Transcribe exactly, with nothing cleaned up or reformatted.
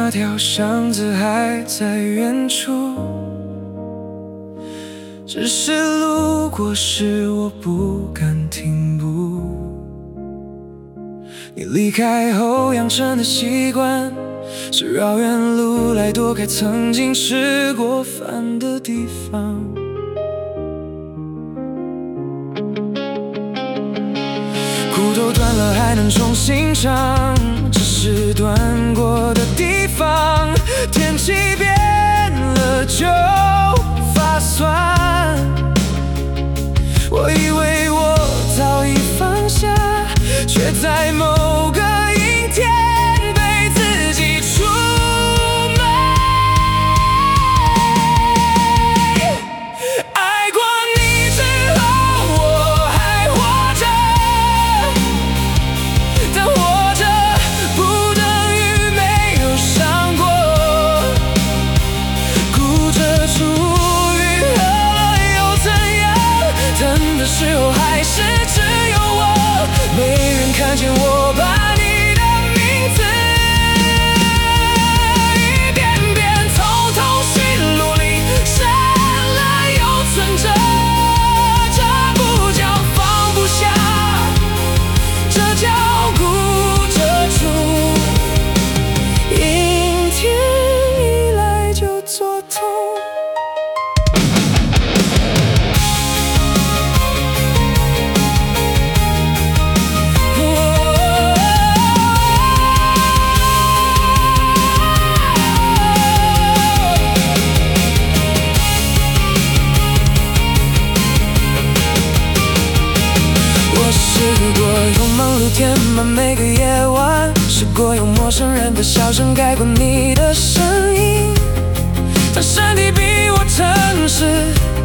那条巷子还在远处，只是路过时我不敢停步。你离开后养成的习惯，是绕远路来躲开曾经吃过饭的地方。骨头断了还能重新长，只是断过的地方，天气变了就发酸。我以为我早已放下，却在某个阴天被自己出卖。爱过你之后我还活着，但活着不等于没有伤过。哭着出狱喝了又怎样？疼的时候还是只有我，没人看见我把你的名字一遍遍从通讯录里删了又存着。这不叫放不下，这叫顾着住。阴天一来就作痛。试过用忙碌填满每个夜晚，试过用陌生人的笑声盖过你的声音，但身体比我诚实。